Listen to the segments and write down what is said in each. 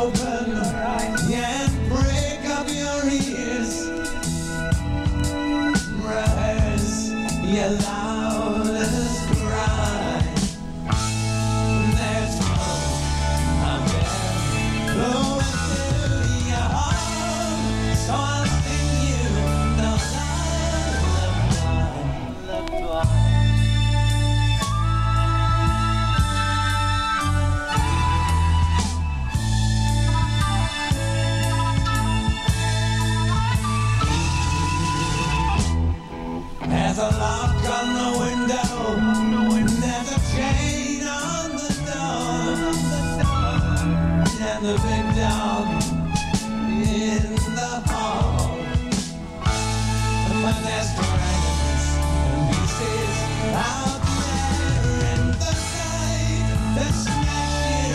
open and break up your ears. Rise, your loudest cry. There's hope up there, flowing through your heart. So I'll sing you the lullaby. There's a lock on the window, there's a chain on the door, and the big dog in the hall. But there's dragons and beasts out there in the night that smash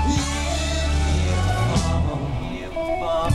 you if you fall.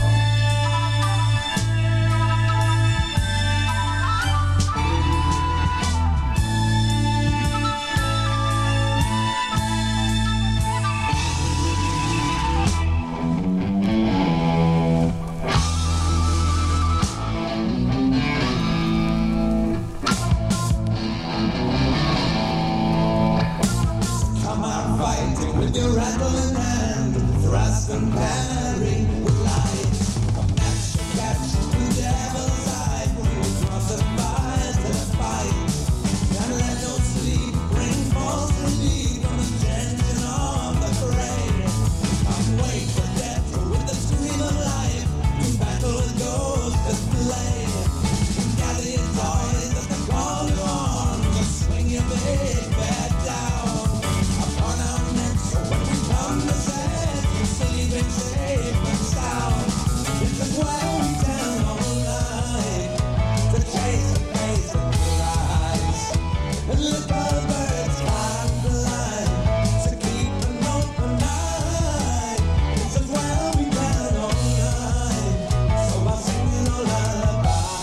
With your rattle in hand, thrust and parry with light. A match to catch the devil's eye, bring across the fire to the fight. And let no sleep bring false relief from the tension of the fray. Come wait for death with the scream of life, to battle with ghosts display. Gather your toys as the call you on, just swing your big bat down. Upon our necks, when we come to set, you sleeping safe and sound. It's a wild down all night, to chase the face of your eyes. And little birds can't fly, to keep an open eye. It's a wild down all night, so I'll sing you a lullaby.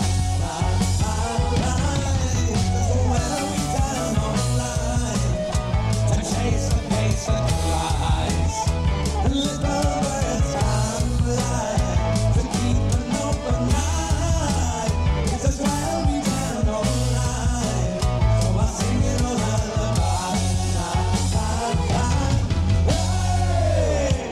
It's a wild down all night, to chase the face of your eyes. And little birds can fly, to keep an open eye. It's as well be down all night, so I'll sing you a lullaby. Hey!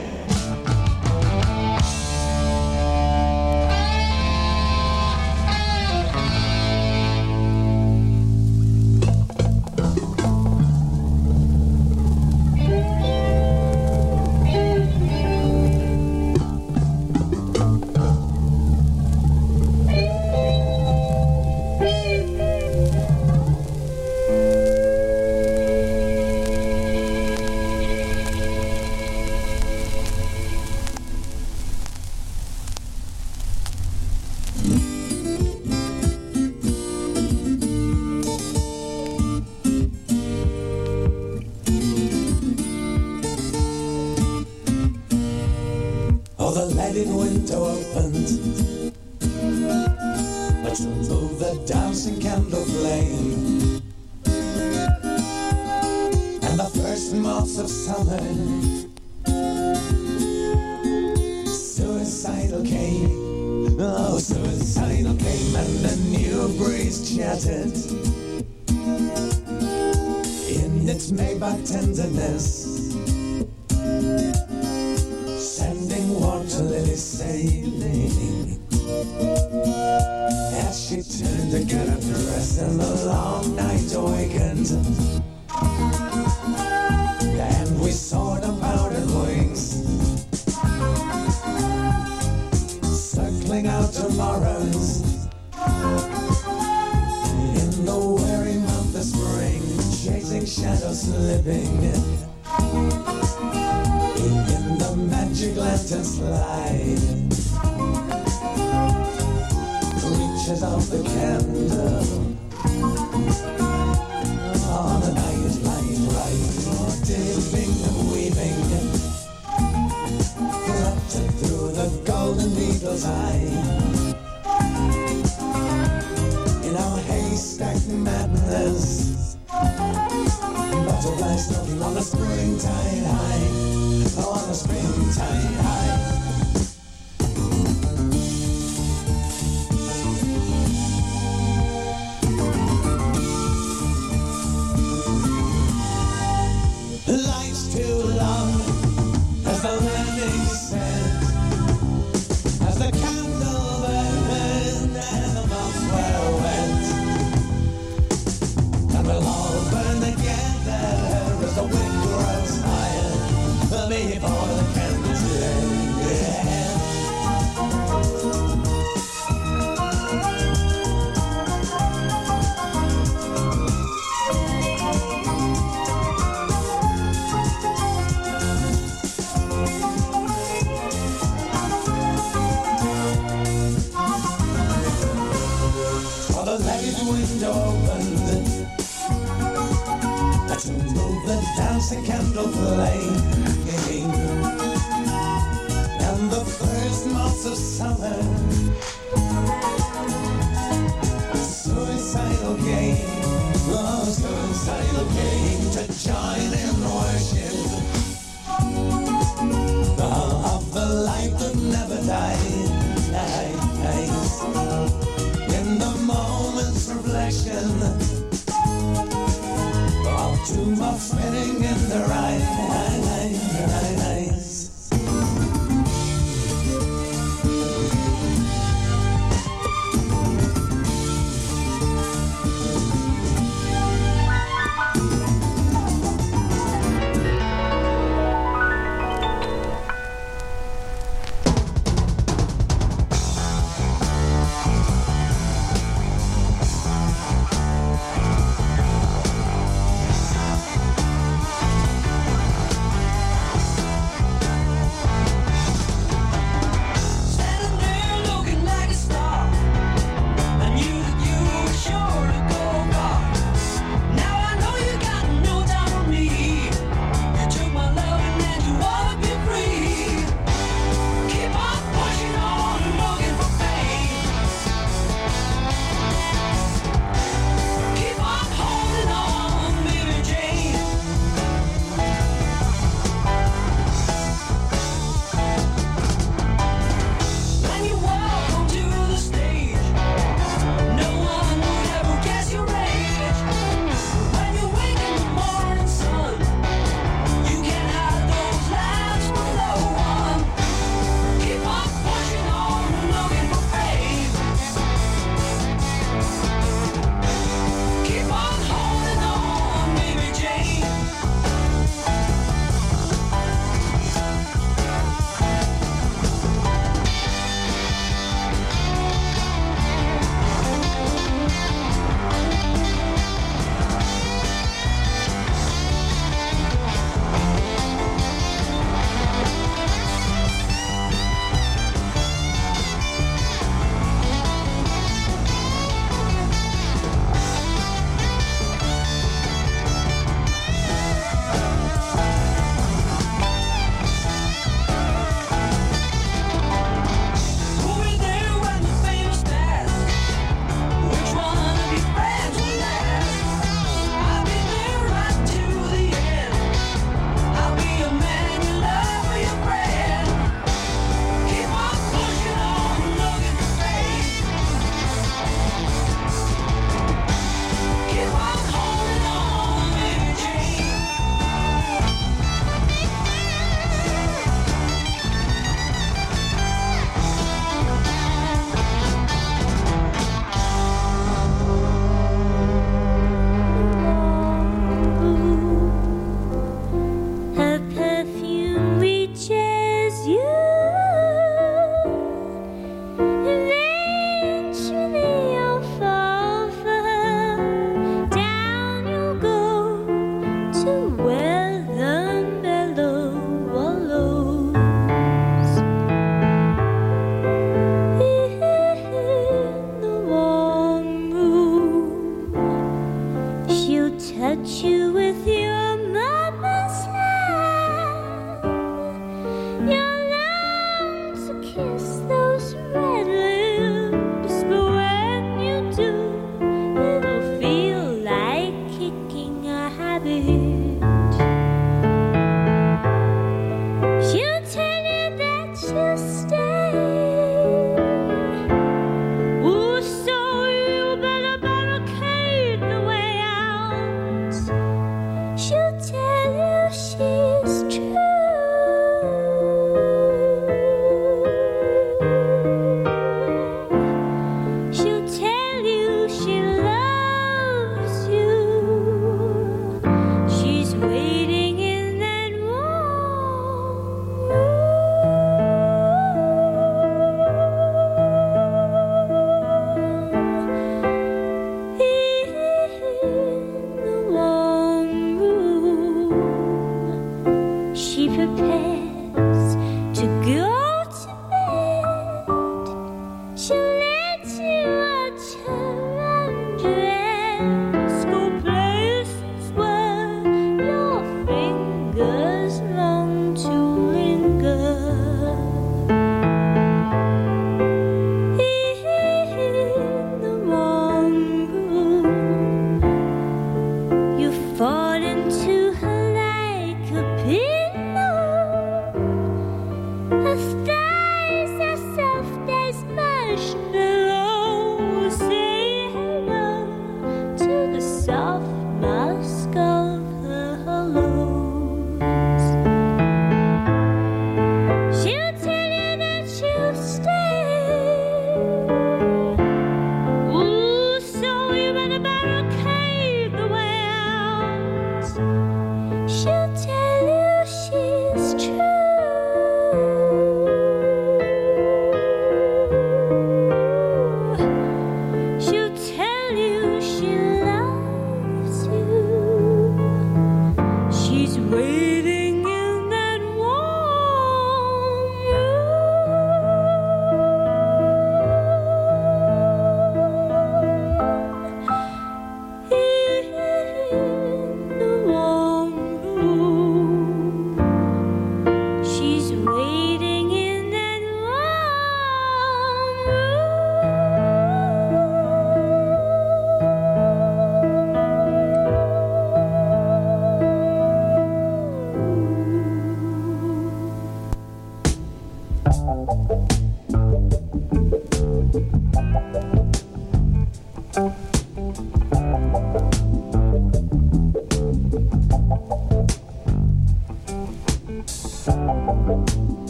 Oh, the leaded window opened, to move the dancing candle flame, and the first moths of summer suicidal came. Oh, suicidal came, and a new breeze chattered in its Maybach tenderness, sending water lilies sailing. As she turned to get up dressed and the long night awakened, and we saw the powdered wings circling out tomorrows in the weary month of spring, chasing shadows slipping in the magic lantern slide. Reaches of the candle on a night light right, dipping and weaving, fluttered through the golden needle's eye. In our haystack madness, butterflies smoking on a springtime high, on a springtime high. dance a candle flame. And the first months of summer, suicidal game, oh, suicidal game to join in worship of the light that never dies. In the moment's reflection of two more spinning in their eyes. She'll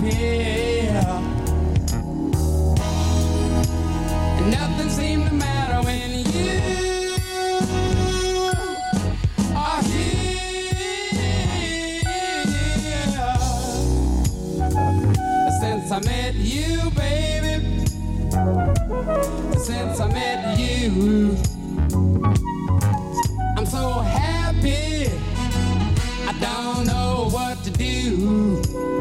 here. And nothing seemed to matter when you are here. Since I met you, baby, since I met you, I'm so happy, I don't know what to do.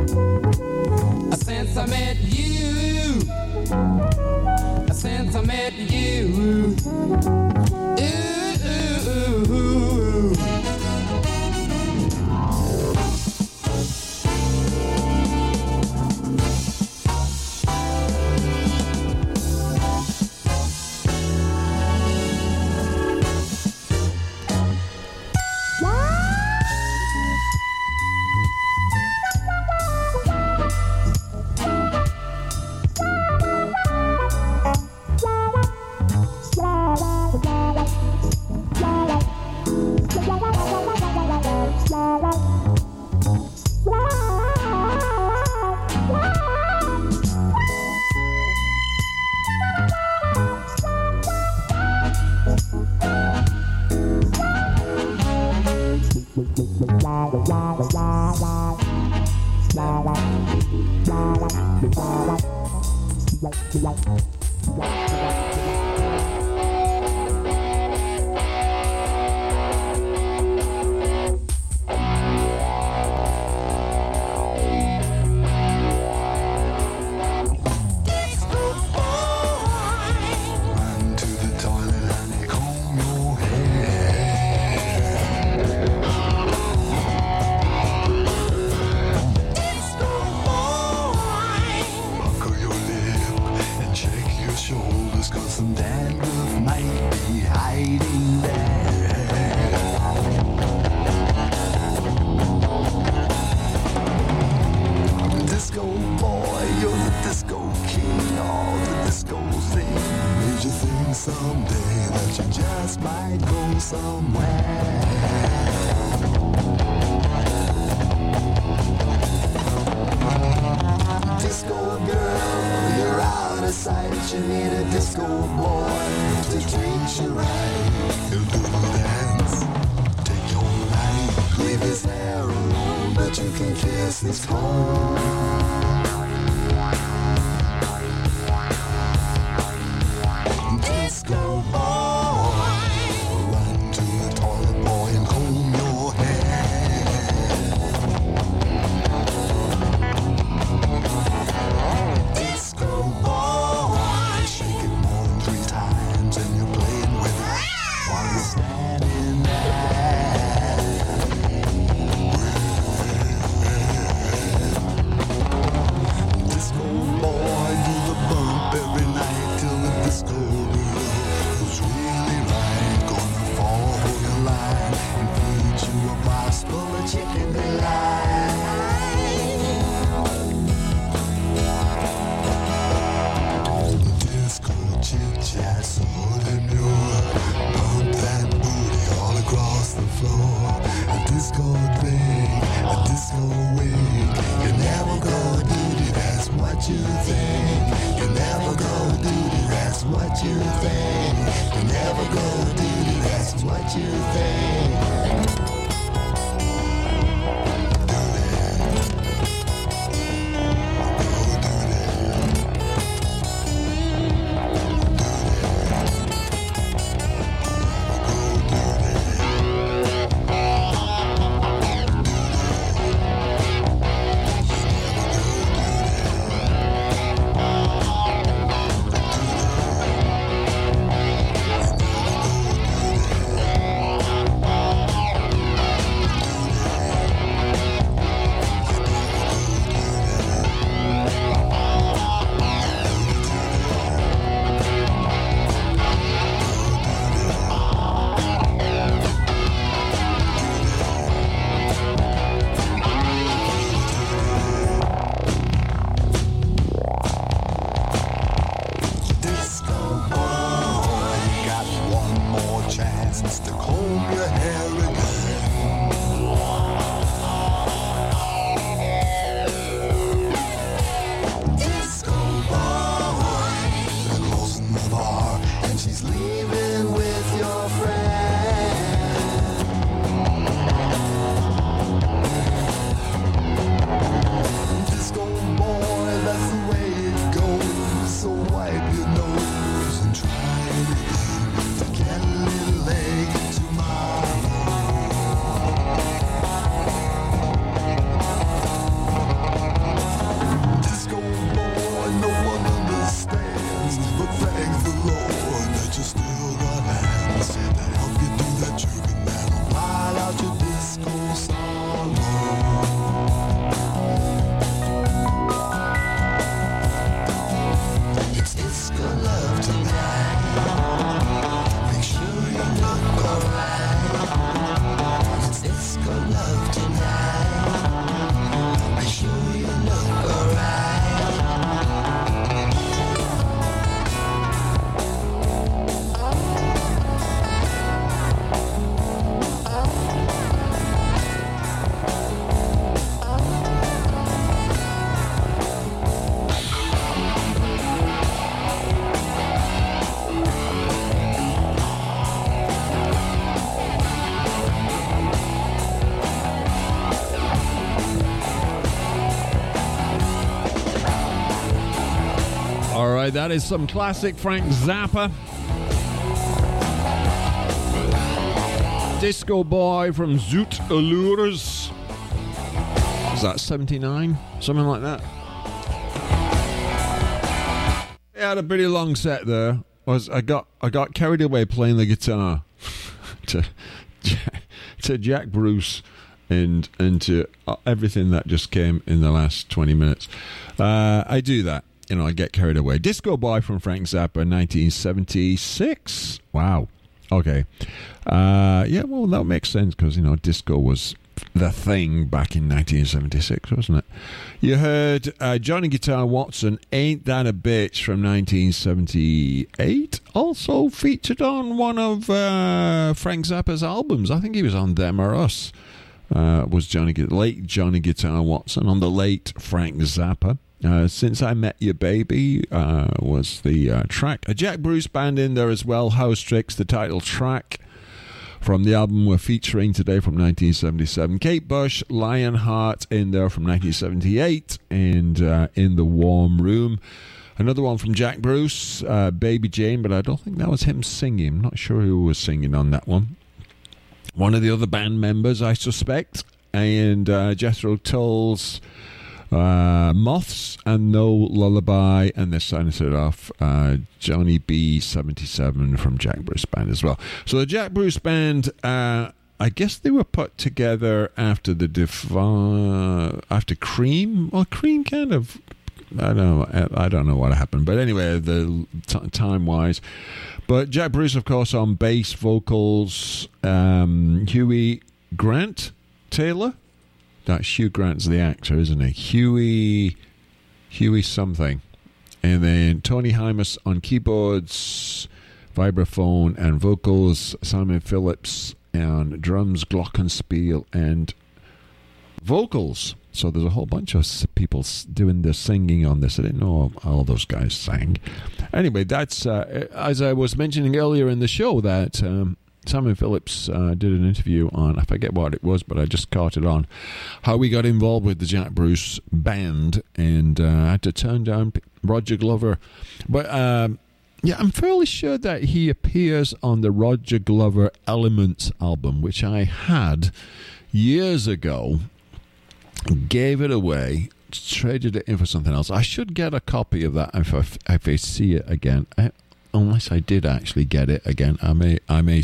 Since I met you, since I met you, ooh. right, that is some classic Frank Zappa. Disco Boy from Zoot Allures. Is that 79? Something like that. He had a pretty long set there. I got carried away playing the guitar to Jack Bruce and to everything that just came in the last 20 minutes. I do that. I get carried away. Disco Boy from Frank Zappa, 1976. Wow. Okay. Yeah, well, that makes sense because, disco was the thing back in 1976, wasn't it? You heard Johnny Guitar Watson, Ain't That a Bitch from 1978. Also featured on one of Frank Zappa's albums. I think he was on Them or Us. Was late Johnny Guitar Watson on the late Frank Zappa. Since I Met Your Baby was the track. A Jack Bruce band in there as well. House Tricks, the title track from the album we're featuring today from 1977. Kate Bush, Lionheart in there from 1978, and In the Warm Room. Another one from Jack Bruce, Baby Jane, but I don't think that was him singing. I'm not sure who was singing on that one. One of the other band members, I suspect, and Jethro Tull's Moths and No Lullaby, and they signed it off Johnny B 77 from Jack Bruce Band as well. So the Jack Bruce Band, I guess they were put together after after Cream. Well, Cream kind of, I don't know what happened, but anyway, the time wise. But Jack Bruce, of course, on bass, vocals, Huey Grant Taylor. That's Hugh Grant's the actor, isn't he? Huey something. And then Tony Hymas on keyboards, vibraphone and vocals, Simon Phillips on drums, glockenspiel and vocals. So there's a whole bunch of people doing the singing on this. I didn't know all those guys sang. Anyway, that's, as I was mentioning earlier in the show, that Simon Phillips did an interview on, I forget what it was, but I just caught it on, how we got involved with the Jack Bruce Band, and I had to turn down Roger Glover. But, yeah, I'm fairly sure that he appears on the Roger Glover Elements album, which I had years ago, gave it away, traded it in for something else. I should get a copy of that if I see it again. Unless I did actually get it again, I may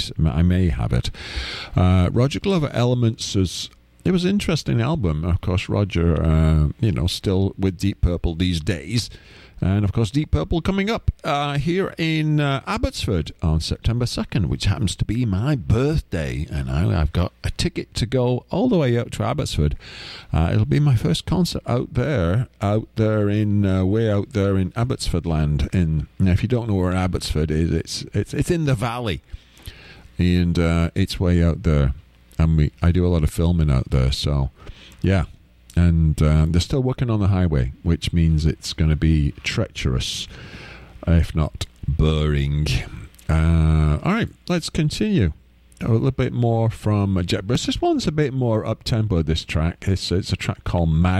have it. Roger Glover Elements was an interesting album. Of course, Roger, still with Deep Purple these days. And, of course, Deep Purple coming up here in Abbotsford on September 2nd, which happens to be my birthday. And I've got a ticket to go all the way out to Abbotsford. It'll be my first concert out there in way out there in Abbotsford land. And if you don't know where Abbotsford is, it's in the valley. And it's way out there. And I do a lot of filming out there, so, yeah. And they're still working on the highway, which means it's going to be treacherous, if not boring. All right, let's continue. A little bit more from Jack Bruce. This one's a bit more up-tempo, this track. It's a track called Mad.